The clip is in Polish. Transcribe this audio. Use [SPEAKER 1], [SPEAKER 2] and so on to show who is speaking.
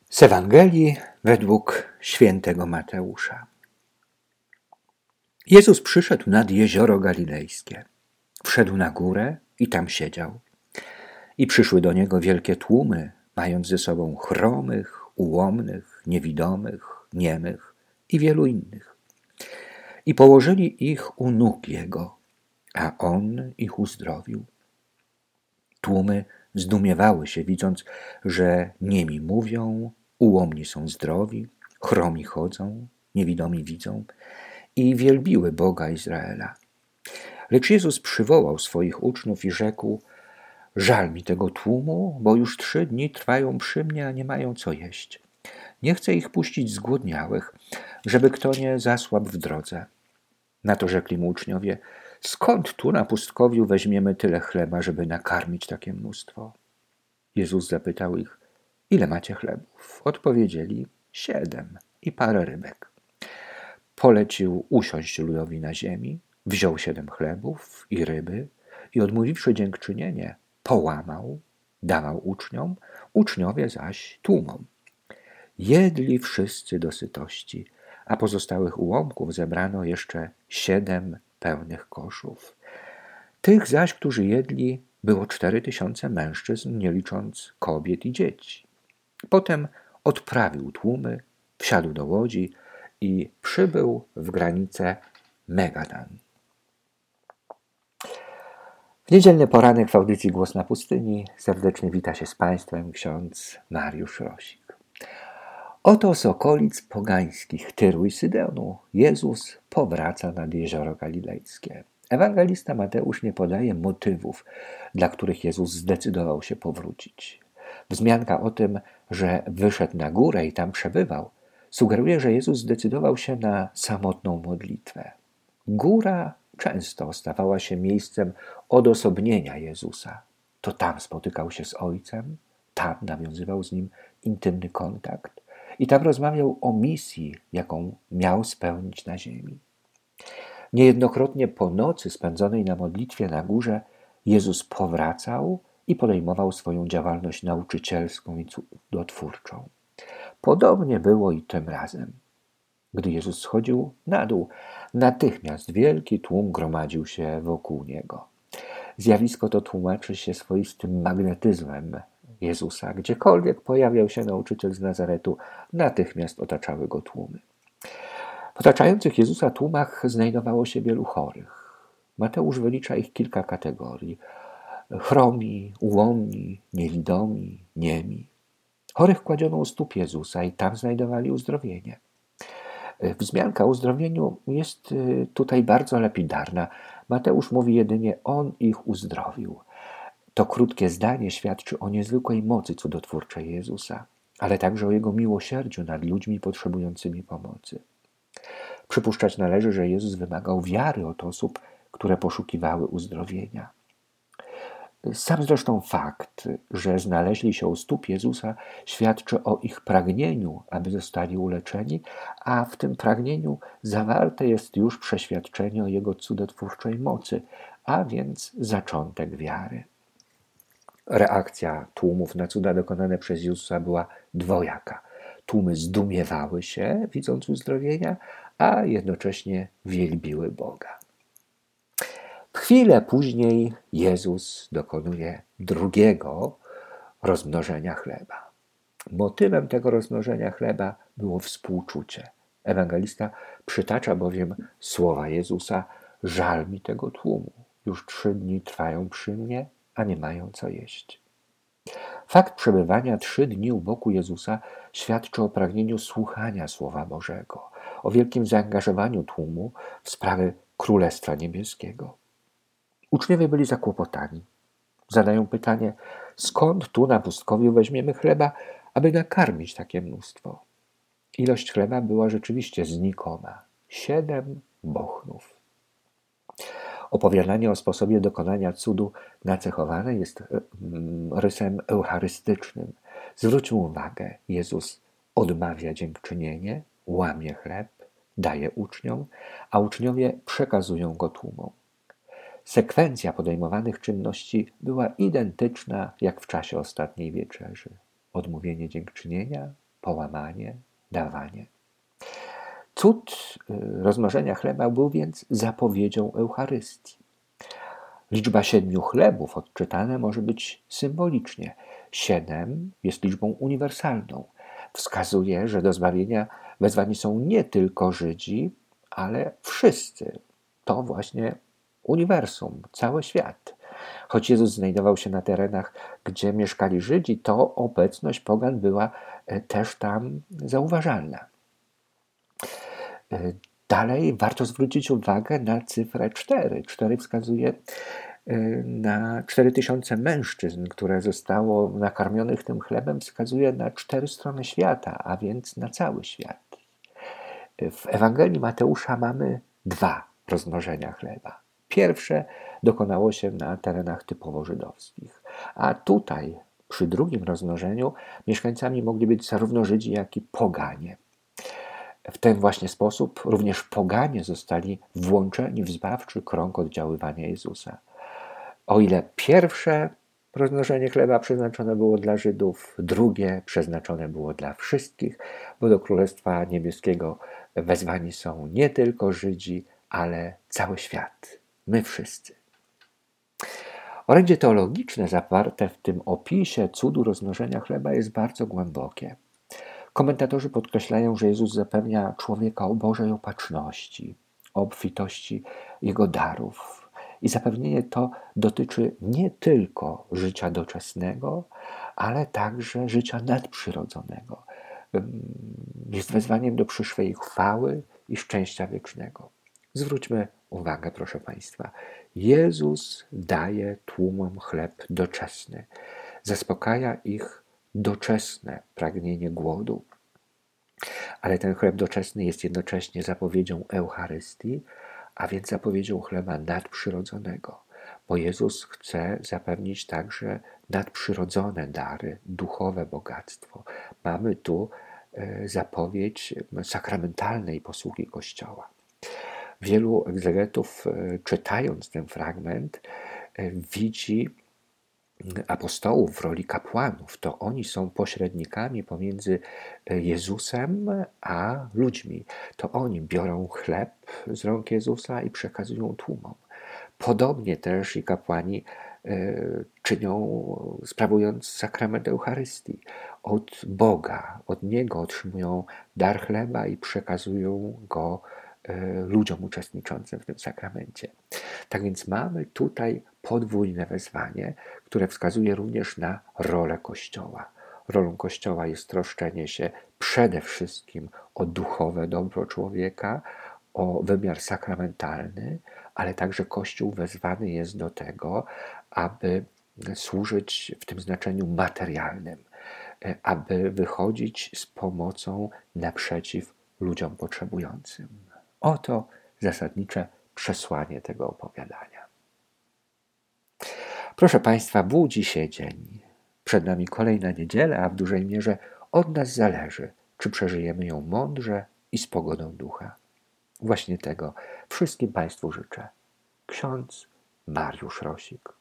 [SPEAKER 1] Z Ewangelii według świętego Mateusza. Jezus przyszedł nad jezioro galilejskie. Wszedł na górę i tam siedział. I przyszły do niego wielkie tłumy, mając ze sobą chromych, ułomnych, niewidomych, niemych i wielu innych. I położyli ich u nóg Jego, a On ich uzdrowił. Tłumy zdumiewały się, widząc, że niemi mówią, ułomni są zdrowi, chromi chodzą, niewidomi widzą i wielbiły Boga Izraela. Lecz Jezus przywołał swoich uczniów i rzekł: żal mi tego tłumu, bo już 3 dni trwają przy mnie, a nie mają co jeść. Nie chcę ich puścić zgłodniałych, żeby kto nie zasłabł w drodze. Na to rzekli mu uczniowie: skąd tu na pustkowiu weźmiemy tyle chleba, żeby nakarmić takie mnóstwo? Jezus zapytał ich: ile macie chlebów? Odpowiedzieli: 7 i parę rybek. Polecił usiąść ludowi na ziemi, wziął 7 chlebów i ryby i odmówiwszy dziękczynienie, połamał, dawał uczniom, uczniowie zaś tłumom. Jedli wszyscy do sytości, a pozostałych ułomków zebrano jeszcze 7 pełnych koszów. Tych zaś, którzy jedli, było 4000 mężczyzn, nie licząc kobiet i dzieci. Potem odprawił tłumy, wsiadł do łodzi i przybył w granice Megadan. W niedzielny poranek w audycji Głos na pustyni serdecznie wita się z Państwem ksiądz Mariusz Rosik. Oto z okolic pogańskich Tyru i Sydonu Jezus powraca nad jezioro galilejskie. Ewangelista Mateusz nie podaje motywów, dla których Jezus zdecydował się powrócić. Wzmianka o tym, że wyszedł na górę i tam przebywał, sugeruje, że Jezus zdecydował się na samotną modlitwę. Góra często stawała się miejscem odosobnienia Jezusa. To tam spotykał się z Ojcem, tam nawiązywał z Nim intymny kontakt i tam rozmawiał o misji, jaką miał spełnić na ziemi. Niejednokrotnie po nocy spędzonej na modlitwie na górze Jezus powracał i podejmował swoją działalność nauczycielską i cudotwórczą. Podobnie było i tym razem. Gdy Jezus schodził na dół, natychmiast wielki tłum gromadził się wokół Niego. Zjawisko to tłumaczy się swoistym magnetyzmem Jezusa. Gdziekolwiek pojawiał się nauczyciel z Nazaretu, natychmiast otaczały go tłumy. W otaczających Jezusa tłumach znajdowało się wielu chorych. Mateusz wylicza ich kilka kategorii: chromi, ułomni, niewidomi, niemi. Chorych kładziono u stóp Jezusa i tam znajdowali uzdrowienie. Wzmianka o uzdrowieniu jest tutaj bardzo lapidarna. Mateusz mówi jedynie: On ich uzdrowił. To krótkie zdanie świadczy o niezwykłej mocy cudotwórczej Jezusa, ale także o Jego miłosierdziu nad ludźmi potrzebującymi pomocy. Przypuszczać należy, że Jezus wymagał wiary od osób, które poszukiwały uzdrowienia. Sam zresztą fakt, że znaleźli się u stóp Jezusa, świadczy o ich pragnieniu, aby zostali uleczeni, a w tym pragnieniu zawarte jest już przeświadczenie o Jego cudotwórczej mocy, a więc zaczątek wiary. Reakcja tłumów na cuda dokonane przez Jezusa była dwojaka. Tłumy zdumiewały się, widząc uzdrowienia, a jednocześnie wielbiły Boga. Chwilę później Jezus dokonuje drugiego rozmnożenia chleba. Motywem tego rozmnożenia chleba było współczucie. Ewangelista przytacza bowiem słowa Jezusa: żal mi tego tłumu, już 3 dni trwają przy mnie, a nie mają co jeść. Fakt przebywania 3 dni u boku Jezusa świadczy o pragnieniu słuchania Słowa Bożego, o wielkim zaangażowaniu tłumu w sprawy Królestwa Niebieskiego. Uczniowie byli zakłopotani. Zadają pytanie: skąd tu na pustkowiu weźmiemy chleba, aby nakarmić takie mnóstwo? Ilość chleba była rzeczywiście znikoma. 7 bochnów. Opowiadanie o sposobie dokonania cudu nacechowane jest rysem eucharystycznym. Zwróćmy uwagę, Jezus odmawia dziękczynienie, łamie chleb, daje uczniom, a uczniowie przekazują go tłumom. Sekwencja podejmowanych czynności była identyczna jak w czasie ostatniej wieczerzy. Odmówienie dziękczynienia, połamanie, dawanie. Cud rozmnożenia chleba był więc zapowiedzią Eucharystii. Liczba 7 chlebów odczytana może być symbolicznie. 7 jest liczbą uniwersalną. Wskazuje, że do zbawienia wezwani są nie tylko Żydzi, ale wszyscy. To właśnie uniwersum, cały świat. Choć Jezus znajdował się na terenach, gdzie mieszkali Żydzi, to obecność pogan była też tam zauważalna. Dalej warto zwrócić uwagę na cyfrę 4. 4 wskazuje na 4000 mężczyzn, które zostało nakarmionych tym chlebem, wskazuje na 4 strony świata, a więc na cały świat. W Ewangelii Mateusza mamy 2 rozmnożenia chleba. Pierwsze dokonało się na terenach typowo żydowskich, a tutaj przy drugim rozmnożeniu mieszkańcami mogli być zarówno Żydzi, jak i poganie. W ten właśnie sposób również poganie zostali włączeni w zbawczy krąg oddziaływania Jezusa. O ile pierwsze rozmnożenie chleba przeznaczone było dla Żydów, drugie przeznaczone było dla wszystkich, bo do Królestwa Niebieskiego wezwani są nie tylko Żydzi, ale cały świat, my wszyscy. Orędzie teologiczne zawarte w tym opisie cudu rozmnożenia chleba jest bardzo głębokie. Komentatorzy podkreślają, że Jezus zapewnia człowieka o Bożej opatrzności, o obfitości Jego darów. I zapewnienie to dotyczy nie tylko życia doczesnego, ale także życia nadprzyrodzonego. Jest wezwaniem do przyszłej chwały i szczęścia wiecznego. Zwróćmy uwagę, proszę Państwa. Jezus daje tłumom chleb doczesny. Zaspokaja ich doczesne pragnienie głodu. Ale ten chleb doczesny jest jednocześnie zapowiedzią Eucharystii, a więc zapowiedzią chleba nadprzyrodzonego, bo Jezus chce zapewnić także nadprzyrodzone dary, duchowe bogactwo. Mamy tu zapowiedź sakramentalnej posługi Kościoła. Wielu egzegetów, czytając ten fragment, widzi apostołów w roli kapłanów. To oni są pośrednikami pomiędzy Jezusem a ludźmi. To oni biorą chleb z rąk Jezusa i przekazują tłumom. Podobnie też i kapłani czynią, sprawując sakrament Eucharystii. Od Boga, od Niego otrzymują dar chleba i przekazują go ludziom uczestniczącym w tym sakramencie. Tak więc mamy tutaj podwójne wezwanie, które wskazuje również na rolę Kościoła. Rolą Kościoła jest troszczenie się przede wszystkim o duchowe dobro człowieka, o wymiar sakramentalny, ale także Kościół wezwany jest do tego, aby służyć w tym znaczeniu materialnym, aby wychodzić z pomocą naprzeciw ludziom potrzebującym. Oto zasadnicze przesłanie tego opowiadania. Proszę Państwa, budzi się dzień. Przed nami kolejna niedziela, a w dużej mierze od nas zależy, czy przeżyjemy ją mądrze i z pogodą ducha. Właśnie tego wszystkim Państwu życzę. Ksiądz Mariusz Rosik.